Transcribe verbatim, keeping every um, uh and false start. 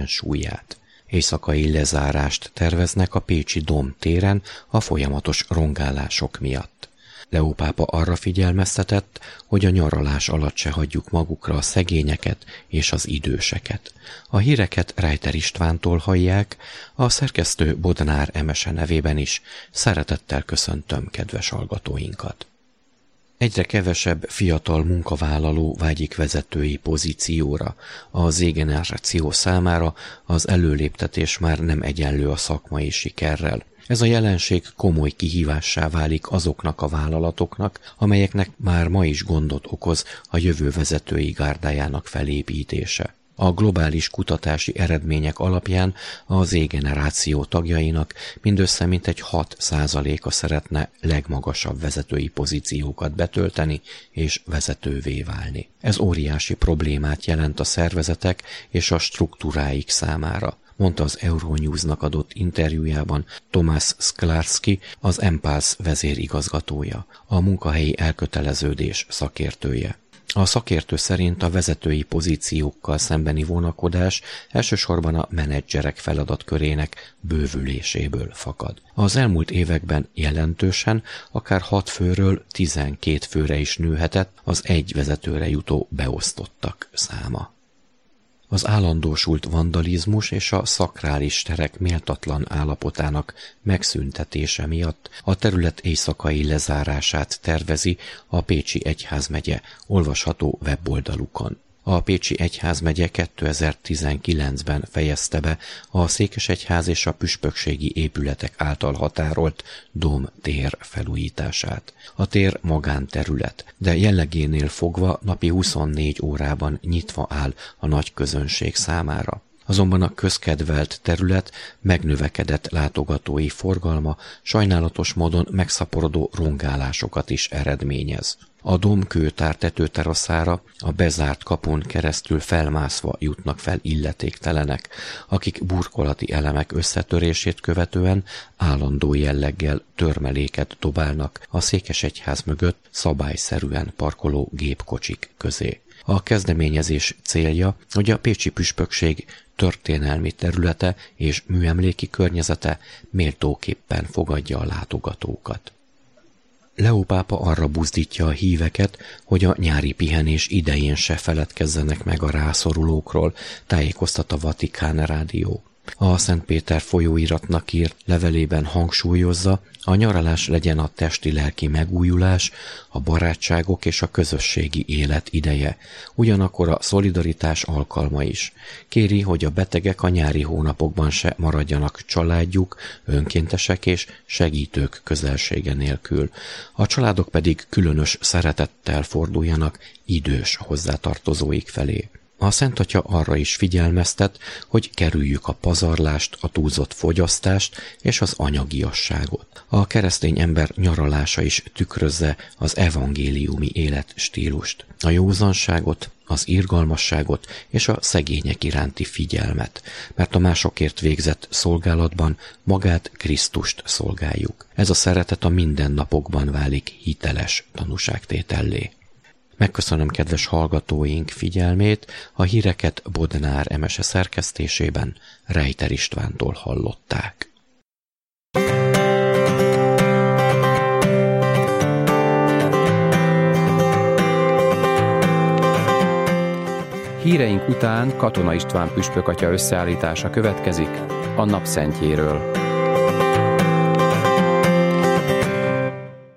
egyensúlyát. Éjszakai lezárást terveznek a pécsi Dóm téren a folyamatos rongálások miatt. Leó pápa arra figyelmeztetett, hogy a nyaralás alatt se hagyjuk magukra a szegényeket és az időseket. A híreket Reiter Istvántól hallják, a szerkesztő Bodnár Emese nevében is szeretettel köszöntöm kedves hallgatóinkat. Egyre kevesebb fiatal munkavállaló vágyik vezetői pozícióra. A Z-generáció számára az előléptetés már nem egyenlő a szakmai sikerrel. Ez a jelenség komoly kihívássá válik azoknak a vállalatoknak, amelyeknek már ma is gondot okoz a jövő vezetői gárdájának felépítése. A globális kutatási eredmények alapján a Z-generáció tagjainak mindössze mintegy hat százaléka szeretne legmagasabb vezetői pozíciókat betölteni és vezetővé válni. Ez óriási problémát jelent a szervezetek és a struktúráik számára, mondta az Euronews-nak adott interjújában Tomasz Sklarski, az Empulse vezérigazgatója, a munkahelyi elköteleződés szakértője. A szakértő szerint a vezetői pozíciókkal szembeni vonakodás elsősorban a menedzserek feladatkörének bővüléséből fakad. Az elmúlt években jelentősen, akár hat főről tizenkét főre is nőhetett az egy vezetőre jutó beosztottak száma. Az állandósult vandalizmus és a szakrális terek méltatlan állapotának megszüntetése miatt a terület éjszakai lezárását tervezi a Pécsi Egyházmegye olvasható weboldalukon. A Pécsi Egyházmegye kétezer-tizenkilencben fejezte be a székesegyház és a püspökségi épületek által határolt Dóm tér felújítását. A tér magánterület, de jellegénél fogva napi huszonnégy órában nyitva áll a nagy közönség számára. Azonban a közkedvelt terület megnövekedett látogatói forgalma sajnálatos módon megszaporodó rongálásokat is eredményez. A domkőtár tetőteraszára a bezárt kapun keresztül felmászva jutnak fel illetéktelenek, akik burkolati elemek összetörését követően állandó jelleggel törmeléket dobálnak a székesegyház mögött szabályszerűen parkoló gépkocsik közé. A kezdeményezés célja, hogy a pécsi püspökség történelmi területe és műemléki környezete méltóképpen fogadja a látogatókat. Leó pápa arra buzdítja a híveket, hogy a nyári pihenés idején se feledkezzenek meg a rászorulókról, tájékoztat a Vatikán rádió. A Szent Péter folyóiratnak írt levelében hangsúlyozza, a nyaralás legyen a testi-lelki megújulás, a barátságok és a közösségi élet ideje, ugyanakkor a szolidaritás alkalma is. Kéri, hogy a betegek a nyári hónapokban se maradjanak családjuk, önkéntesek és segítők közelsége nélkül. A családok pedig különös szeretettel forduljanak idős hozzátartozóik felé. A Szent Atya arra is figyelmeztet, hogy kerüljük a pazarlást, a túlzott fogyasztást és az anyagiasságot. A keresztény ember nyaralása is tükrözze az evangéliumi életstílust, a józanságot, az irgalmasságot és a szegények iránti figyelmet, mert a másokért végzett szolgálatban magát, Krisztust szolgáljuk. Ez a szeretet a mindennapokban válik hiteles tanúságtétellé. Megköszönöm kedves hallgatóink figyelmét, a híreket Bodnár Emese szerkesztésében Reiter Istvántól hallották. Híreink után Katona István püspök atya összeállítása következik a napszentjéről.